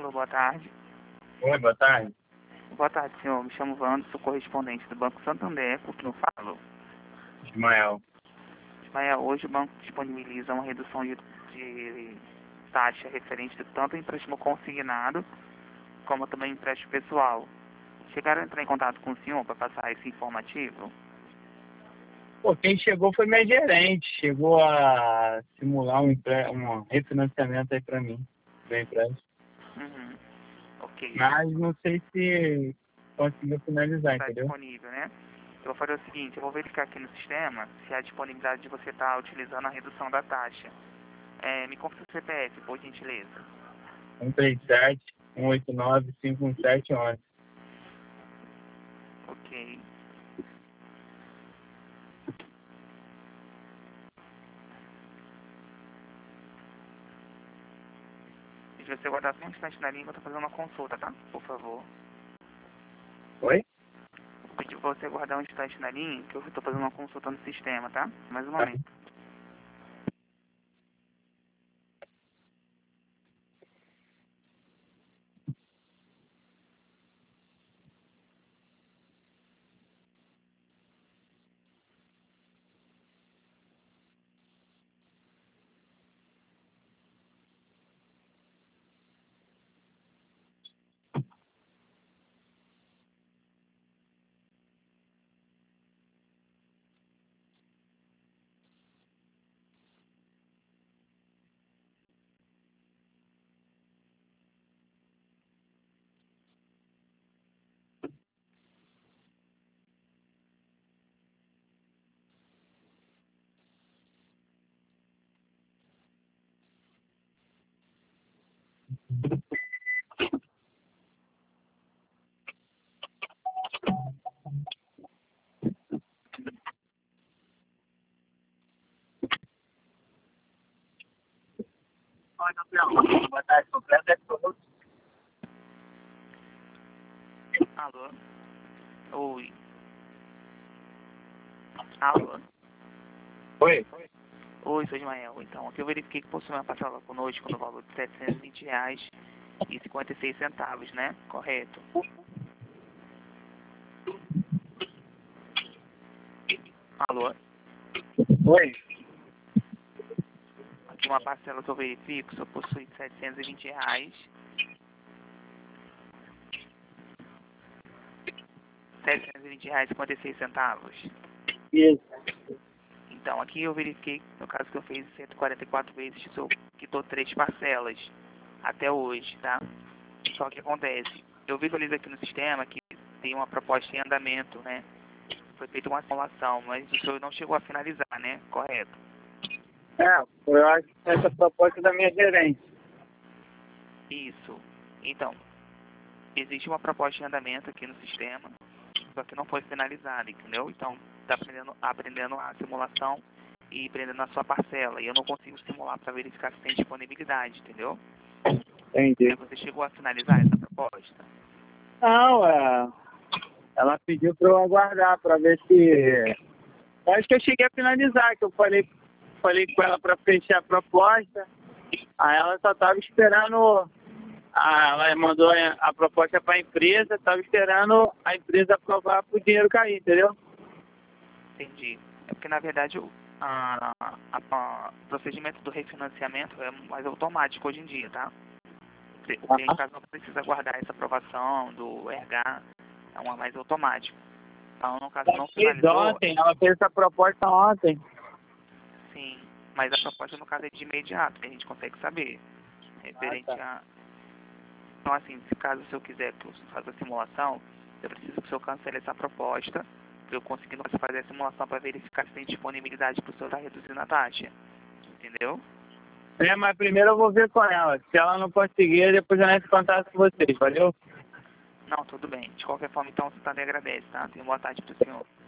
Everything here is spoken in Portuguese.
Alô, boa tarde. Oi, boa tarde. Boa tarde, senhor. Me chamo Wando, sou correspondente do Banco Santander. Com quem eu falo? Ismael. Ismael, hoje o banco disponibiliza uma redução de taxa referente tanto ao empréstimo consignado como também empréstimo pessoal. Chegaram a entrar em contato com o senhor para passar esse informativo? Pô, quem chegou foi minha gerente. Chegou a simular um refinanciamento aí pra mim, do empréstimo. Uhum. Ok. Mas não sei se conseguiu finalizar, Está entendeu? disponível, né? Eu vou fazer o seguinte, eu vou verificar aqui no sistema se há disponibilidade de você estar utilizando a redução da taxa. Me confirma o CPF, por gentileza. 137-189-51711. Ok. Se você guardar só um instante na linha, eu tô fazendo uma consulta, tá? Por favor. Oi? Vou pedir pra você guardar um instante na linha, que eu tô fazendo uma consulta no sistema, tá? Mais um Tá. momento. Oi, Gabriel. Boa tarde, completo é todo. Alô? Oi. Alô? Oi? Oi, sou Ismael. Então, aqui eu verifiquei que possui uma parcela conosco no valor de R$ 720,56, né? Correto? Alô? Oi? Aqui uma parcela que eu verifico só possui R$ 720. R$ 720,56. Isso. Então, aqui eu verifiquei, no caso que eu fiz 144 vezes, o senhor quitou 3 parcelas até hoje, tá? Só que acontece, eu visualizo aqui no sistema que tem uma proposta em andamento, né? Foi feita uma simulação, mas o senhor não chegou a finalizar, né? Correto? Eu acho que essa proposta da minha gerente. Isso. Então, existe uma proposta em andamento aqui no sistema, só que não foi finalizada, entendeu? Então, está aprendendo a simulação e prendendo a sua parcela. E eu não consigo simular para verificar se tem disponibilidade, entendeu? Entendi. Você chegou a finalizar essa proposta? Não, ela pediu para eu aguardar para ver se... Eu acho que eu cheguei a finalizar, que eu falei com ela para fechar a proposta. Aí ela só estava esperando... ela mandou a proposta para a empresa, estava esperando a empresa aprovar para o dinheiro cair, entendeu? Entendi. É porque, na verdade, o procedimento do refinanciamento é mais automático hoje em dia, tá? O cliente caso não precisa guardar essa aprovação do RH, é uma mais automático. Então, no caso, não Fez finalizou, ontem, ela fez essa proposta ontem. sim, mas a proposta, no caso, é de imediato, que a gente consegue saber, referente tá. a... Então, assim, se caso o senhor quiser que eu faça a simulação, eu preciso que o senhor cancele essa proposta, para eu conseguir fazer a simulação para verificar se tem disponibilidade para o senhor estar reduzindo a taxa. Entendeu? Mas primeiro eu vou ver com ela. Se ela não conseguir, depois eu entro em contato com vocês, valeu? Não, tudo bem. De qualquer forma, então, você também agradece, tá? Tenha uma boa tarde para o senhor.